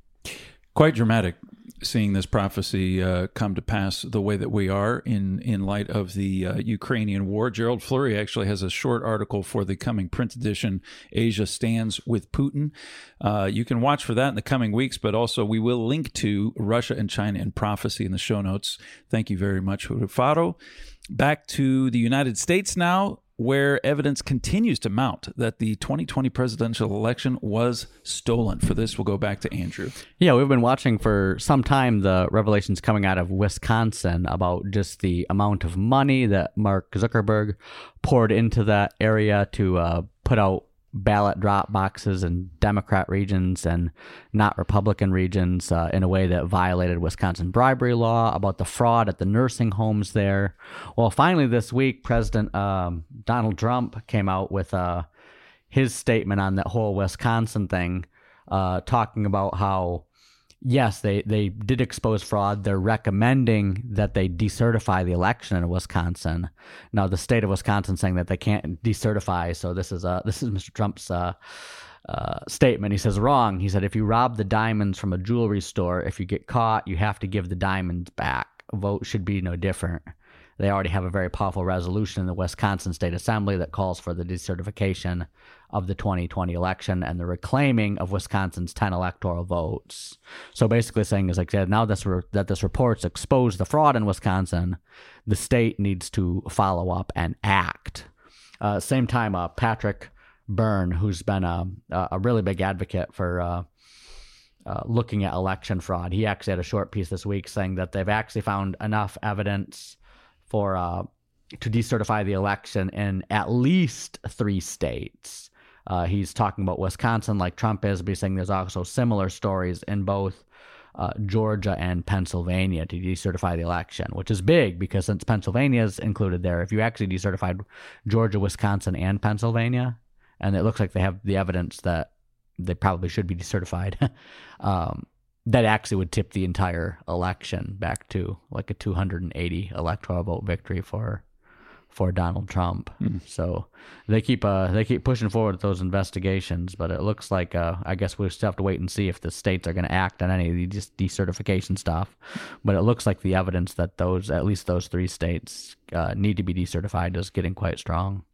Speaker 2: Quite dramatic seeing this prophecy uh, come to pass the way that we are in, in light of the uh, Ukrainian war. Gerald Fleury actually has a short article for the coming print edition, Asia Stands with Putin. Uh, you can watch for that in the coming weeks, but also we will link to Russia and China and Prophecy in the show notes. Thank you very much, Rufaro. Back to the United States now, where evidence continues to mount that the twenty twenty presidential election was stolen. For this, we'll go back to Andrew.
Speaker 6: Yeah, we've been watching for some time the revelations coming out of Wisconsin about just the amount of money that Mark Zuckerberg poured into that area to uh, put out ballot drop boxes in Democrat regions and not Republican regions uh, in a way that violated Wisconsin bribery law, about the fraud at the nursing homes there. Well, finally this week, President um, Donald Trump came out with uh, his statement on that whole Wisconsin thing, uh, talking about how, yes, they, they did expose fraud. They're recommending that they decertify the election in Wisconsin. Now, the state of Wisconsin saying that they can't decertify. So this is uh, this is Mister Trump's uh, uh, statement. He says, wrong. He said, if you rob the diamonds from a jewelry store, if you get caught, you have to give the diamonds back. A vote should be no different. They already have a very powerful resolution in the Wisconsin State Assembly that calls for the decertification of the twenty twenty election and the reclaiming of Wisconsin's ten electoral votes. So basically saying, as I said, now this re- that this report's exposed the fraud in Wisconsin, the state needs to follow up and act. Uh, same time, uh, Patrick Byrne, who's been a, a really big advocate for uh, uh, looking at election fraud, he actually had a short piece this week saying that they've actually found enough evidence for uh, to decertify the election in at least three states. Uh, he's talking about Wisconsin like Trump is, but he's saying there's also similar stories in both uh, Georgia and Pennsylvania to decertify the election, which is big because since Pennsylvania is included there, if you actually decertified Georgia, Wisconsin, and Pennsylvania, and it looks like they have the evidence that they probably should be decertified, um, that actually would tip the entire election back to like a two hundred eighty electoral vote victory for for Donald Trump. Mm. So they keep uh, they keep pushing forward with those investigations, but it looks like uh, I guess we'll still have to wait and see if the states are going to act on any of the just decertification stuff. But it looks like the evidence that those at least those three states uh, need to be decertified is getting quite strong.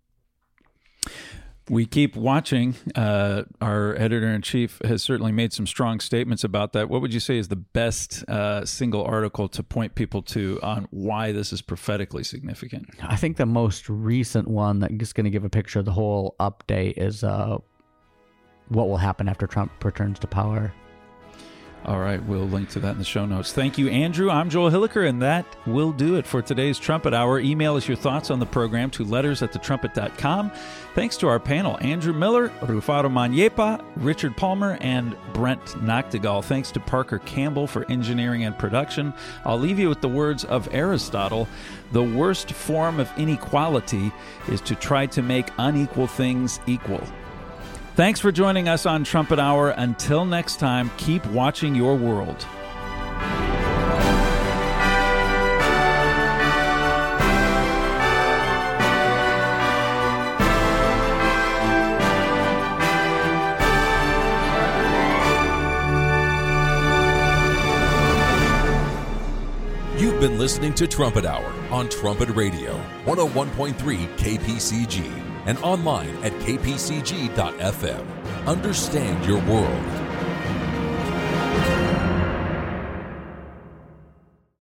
Speaker 2: We keep watching. Uh, our editor-in-chief has certainly made some strong statements about that. What would you say is the best uh, single article to point people to on why this is prophetically significant?
Speaker 6: I think the most recent one that is going to give a picture of the whole update is uh, what will happen after Trump returns to power.
Speaker 2: All right, we'll link to that in the show notes. Thank you, Andrew. I'm Joel Hilliker, and that will do it for today's Trumpet Hour. Email us your thoughts on the program to letters at the trumpet dot com. Thanks to our panel, Andrew Miller, Rufaro Manyepa, Richard Palmer, and Brent Noctegal. Thanks to Parker Campbell for engineering and production. I'll leave you with the words of Aristotle. The worst form of inequality is to try to make unequal things equal. Thanks for joining us on Trumpet Hour. Until next time, keep watching your world.
Speaker 1: You've been listening to Trumpet Hour on Trumpet Radio, one oh one point three K P C G, and online at k p c g dot f m. Understand your world.